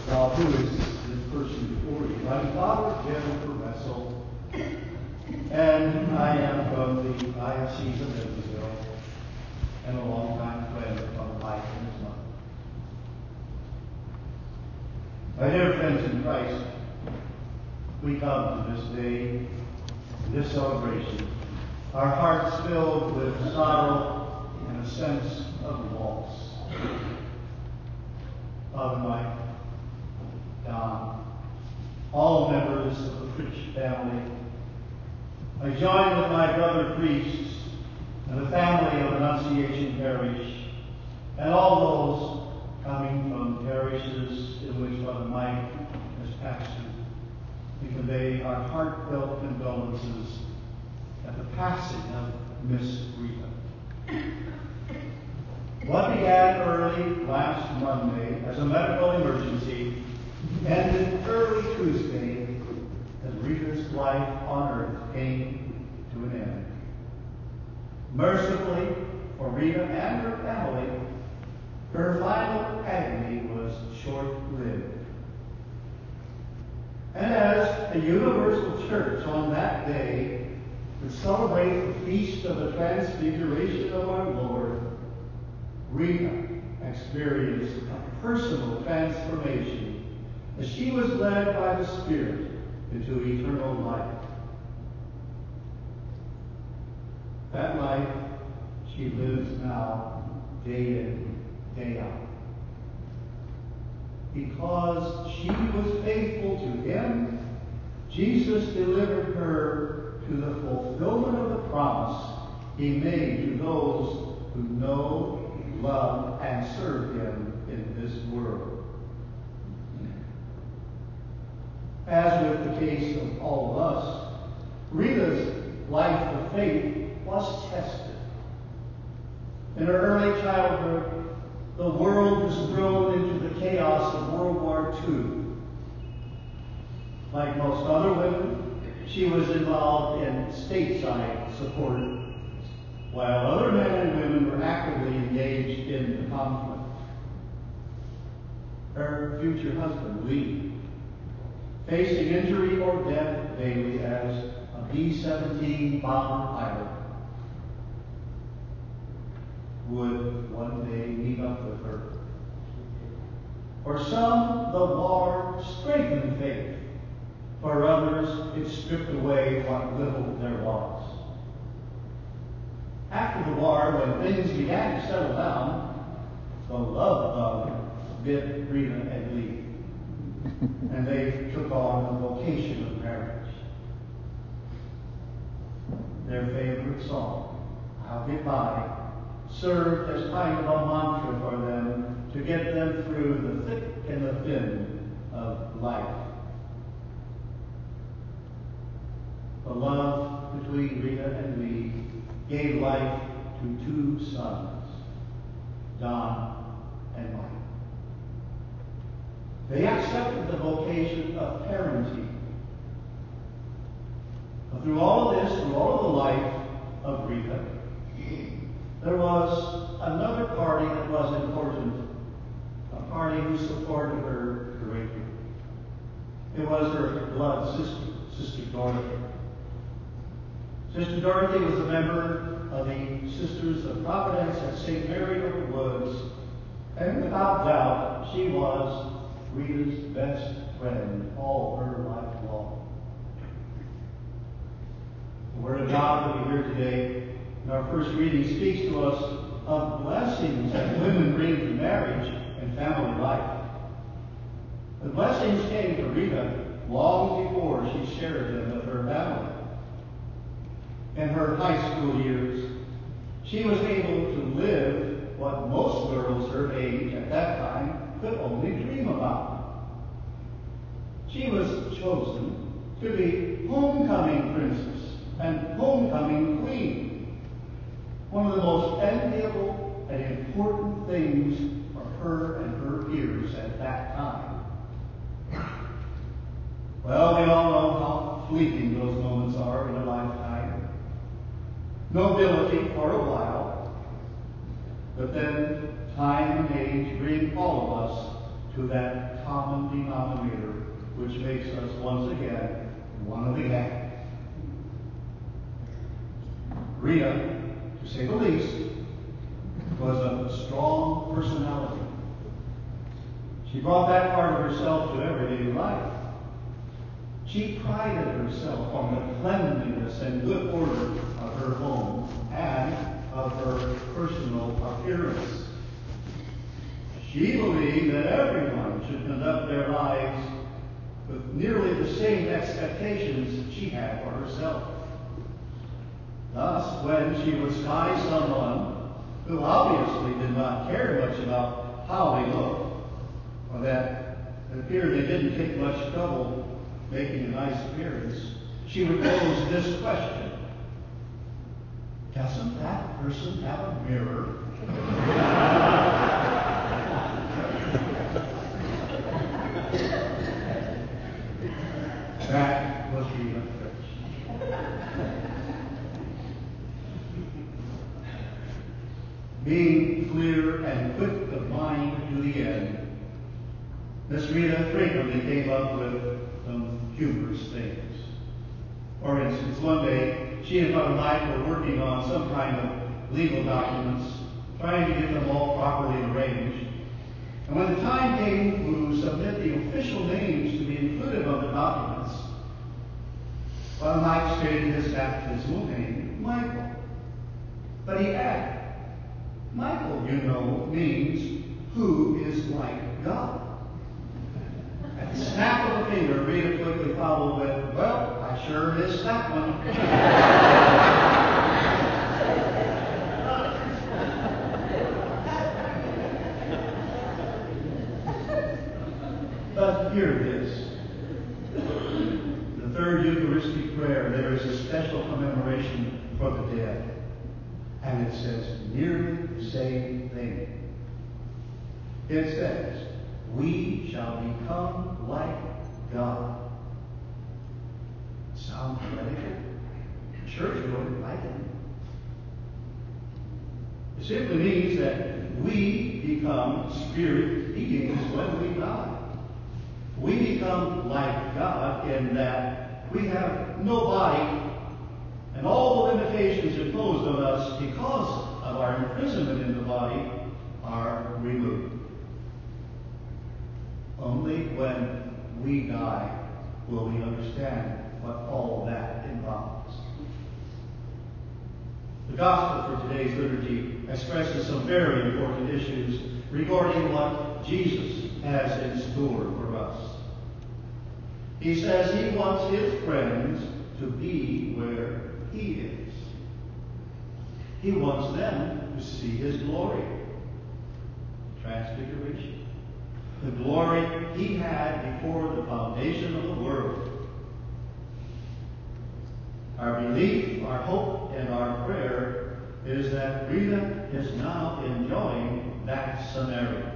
Who is this person before you? I'm Father Jennifer Wessel, and I am from the Diocese of Evansville, and a longtime friend of Mike and his mother. My dear friends in Christ, we come to this day, this celebration, our hearts filled with sorrow and a sense of loss. Father Mike, Don, all members of the Fritsch family, I join with my brother priests and the family of Annunciation Parish and all those coming from parishes in which Father Mike has pastored. We convey our heartfelt condolences at the passing of Miss Rita. What began early last Monday as a medical emergency ended early Tuesday as Rita's life on earth came to an end. Mercifully for Rita and her family, her final agony was short-lived. And as the Universal Church on that day would celebrate the feast of the Transfiguration of our Lord, Rita experienced a personal transformation as she was led by the Spirit into eternal life. That life she lives now, day in, day out. Because she was faithful to Him, Jesus delivered her to the fulfillment of the promise He made to those who know, love, and serve Him in this world. As with the case of all of us, Rita's life of faith was tested. In her early childhood, the world was thrown into the chaos of World War II. Like most other women, she was involved in stateside support, while other men and women were actively engaged in the conflict. Her future husband, Lee, facing injury or death daily as a B-17 bomber pilot, would one day meet up with her. For some, the war strengthened faith. For others, it stripped away what little there was. After the war, when things began to settle down, the love bug bit Rita and Lee, and they took on the vocation of marriage. Their favorite song, I'll Get By, served as kind of a mantra for them to get them through the thick and the thin of life. The love between Rita and Lee gave life to two sons, Don and Mike. They accepted the vocation of parenting. But through all of this, through all of the life of Rita, there was another party that was important, a party who supported her greatly. It was her blood sister, Sister Dorothy. Sister Dorothy was a member of the Sisters of Providence at St. Mary of the Woods, and without doubt, she was Rita's best friend all her life long. The Word of God that we hear today in our first reading speaks to us of blessings that women bring to marriage and family life. The blessings came to Rita long before she shared them with her family. In her high school years, she was able to live what most girls her age at that time could only dream about. She was chosen to be homecoming princess and homecoming queen, one of the most enviable and important things for her and her peers at that time. Well, we all know how fleeting those moments are in a lifetime. Nobility for a while, but then time and age bring all of us to that common denominator which makes us once again one of the gang. Rita, to say the least, was a strong personality. She brought that part of herself to everyday life. She prided herself on the cleanliness and good order of her home and of her personal appearance. She believed that everyone should conduct their lives with nearly the same expectations she had for herself. Thus, when she would spy someone who obviously did not care much about how they looked, or that it appeared they didn't take much trouble making a nice appearance, she would pose this question: doesn't that person have a mirror? That was Rita Fritz. Being clear and quick of mind to the end, Miss Rita frequently came up with some humorous things. For instance, one day, she and Brother Mike were working on some kind of legal documents, trying to get them all properly arranged. And when the time came to submit the official names to be included on the documents, Brother Mike stated his baptismal name, Michael. But he added, Michael, you know, means who is like God. At the snap of a finger, Rita quickly followed with, well, I sure missed that one. But hear this. The third Eucharistic prayer, there is a special commemoration for the dead. And it says nearly the same thing. It says, we shall become like God. Sound heretical? Church wouldn't like it. It simply means that we become spirit beings when we die. We become like God in that we have no body, and all the limitations imposed on us because of our imprisonment in the body are removed. Only when we die will we understand what all that involves. The Gospel for today's liturgy expresses some very important issues regarding what Jesus has in store for us. He says he wants his friends to be where he is. He wants them to see his glory. Transfiguration. The glory he had before the foundation of the world. Our belief, our hope, and our prayer is that Rita is now enjoying that scenario.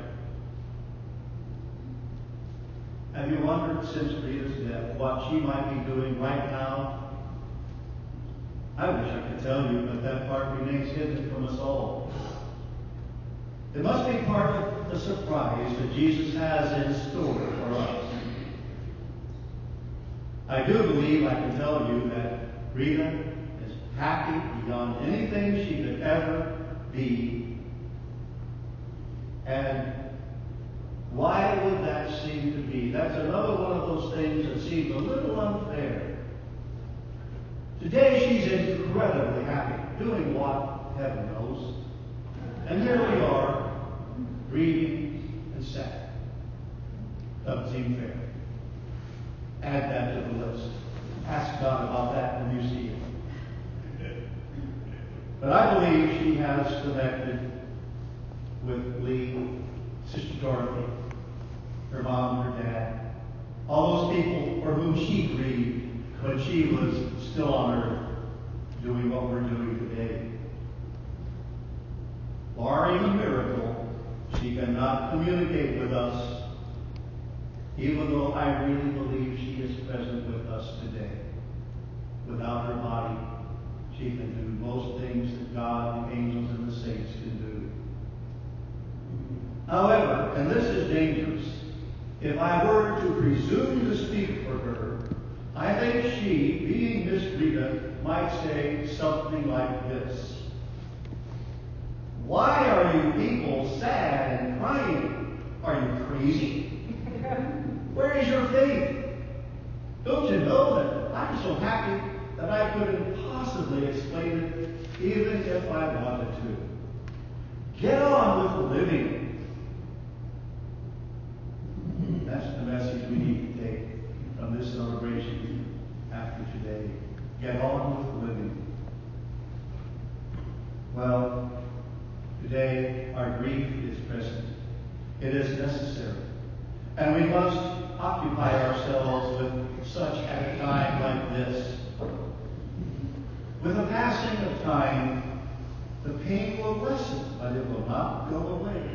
Have you wondered since Rita's death what she might be doing right now? I wish I could tell you, but that part remains hidden from us all. It must be part of the surprise that Jesus has in store for us. I do believe I can tell you that Rita is happy beyond anything she could ever be. And why would that seem to be? That's another one of those things that seems a little unfair. Today she's incredibly happy, doing what heaven knows. And here we are, grieving and sad. Doesn't seem fair. Add that to the list. Ask God about that when you see it. But I believe she has connected with Lee, Sister Dorothy, her mom, her dad, all those people for whom she grieved when she was still on earth, doing what we're doing today. Barring a miracle, she cannot communicate with us, even though I really believe she is present with us today. Without her body, she can do most things that God, the angels, and the saints can do. However, and this is dangerous, If I were to presume to speak for her, I think she, being Miss Rita, might say something like this. Why are you people sad and crying? Are you crazy? Where is your faith? Don't you know that I'm so happy that I couldn't possibly explain it even if I wanted to? Get on with the living. That's the message we need to take from this celebration after today. Get on with living. Well, today our grief is present. It is necessary. And we must occupy ourselves with such at a time like this. With the passing of time, the pain will lessen, but it will not go away.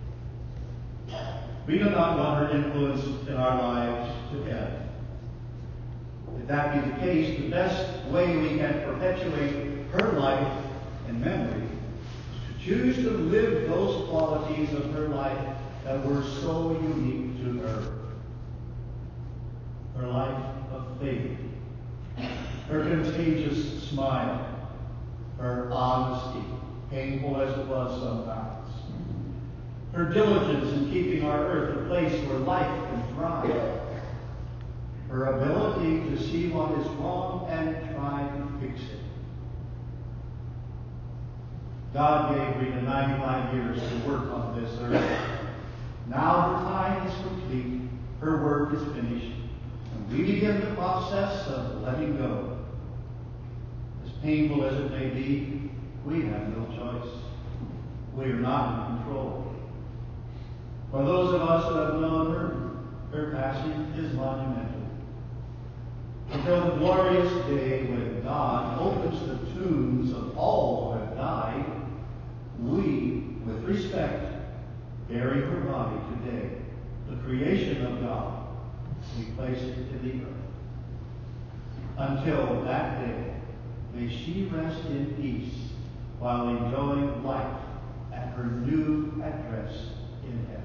We do not want her influence in our lives to end. If that be the case, the best way we can perpetuate her life and memory is to choose to live those qualities of her life that were so unique to her. Her life of faith, her contagious smile, her honesty, painful as it was sometimes, her diligence in keeping our earth a place where life can thrive, her ability to see what is wrong and try to fix it. God gave Rita 95 years to work on this earth. Now her time is complete, her work is finished, and we begin the process of letting go. As painful as it may be, we have no choice. We are not in control. For those of us who have known her passing is monumental. Until the glorious day when God opens the tombs of all who have died, we, with respect, bury her body today, the creation of God. We place it in the earth. Until that day, may she rest in peace while enjoying life at her new address in heaven.